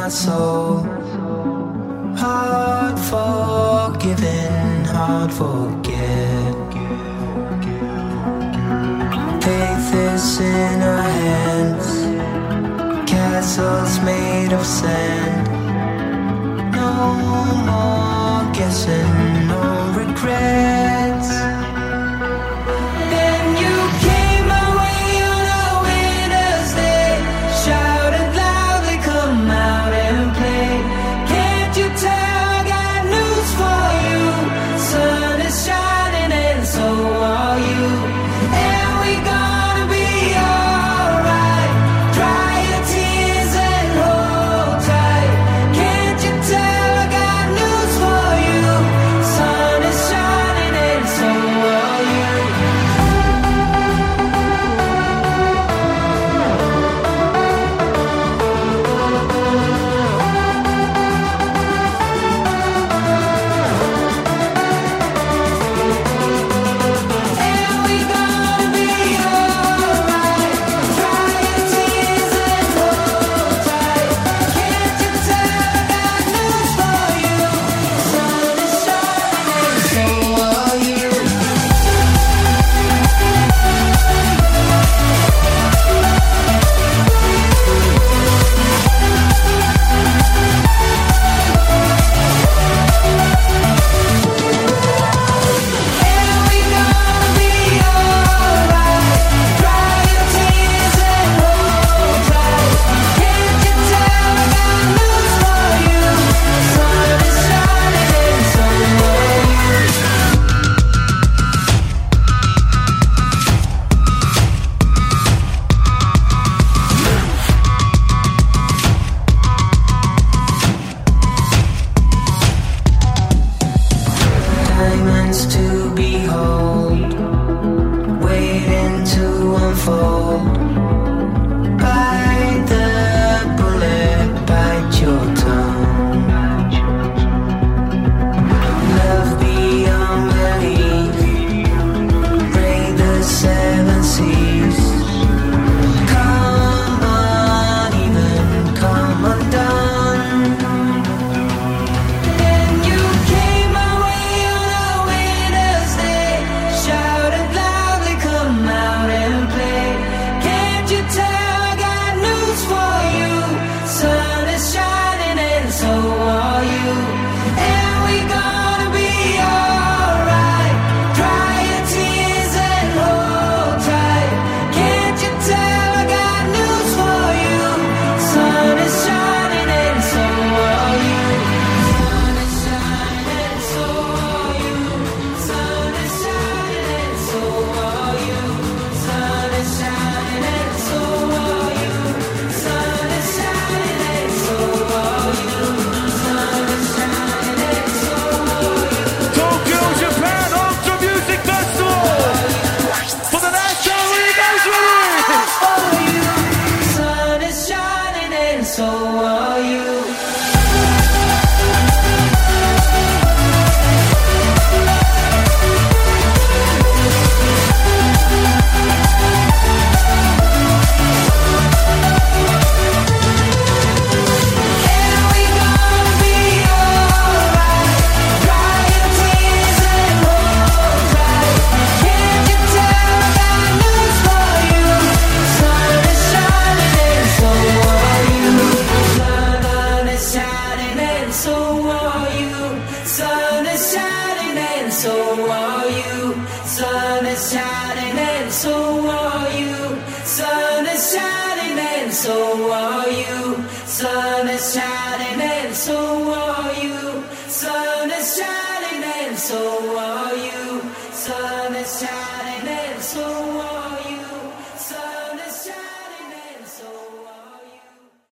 soul. Hard forgiven, hard forget. Faith is in our hands, castles made of sand. No more guessing, no regrets. Then you came my way on a winter's day, shouted loudly, come out and play. Can't you tell I got news for you? Sun is shining and so are you. And we gonna be alright. Dry your tears and hold tight. Can't you tell I got news for you? Sun is shining and so are you. And we gonna be alright. Dry your tears and hold tight. Can't you tell I got news for you? Sun is shining and so are you. And we gonna be alright. Dry your tears and hold tight. Can't you tell I got news for you? Sun is shining and so are you. Diamonds to behold, waiting to unfold. Bite the bullet, bite your tongue. Love beyond belief, break the seven seas. Come uneven, come undone. Then you came my way on a winter's day, shouted loudly, come out and play. Can't you tell I got news for you? Sun is shining and so are you. And we gonna be alright. Dry your tears and hold tight. Can't you tell I got news for you? Sun is shining and so are you. Sun is shining and so are you. Sun is shining and so are you. Sun is shining and so are you. Sun is shining and so are you. Sun is shining and so are you. Tokyo, Japan Ultra Music Festival for the National Anniversary. For you, sun is shining and so are you. And we gonna be alright. Dry your tears and hold tight. Can't you tell I got news for you? Sun is shining and so are you. Sun is shining and so are you. Sun is shining and so are you. Sun is shining and so are you. Sun is shining and so are you. Sun is shining and so are you. Sun is shining and so are you.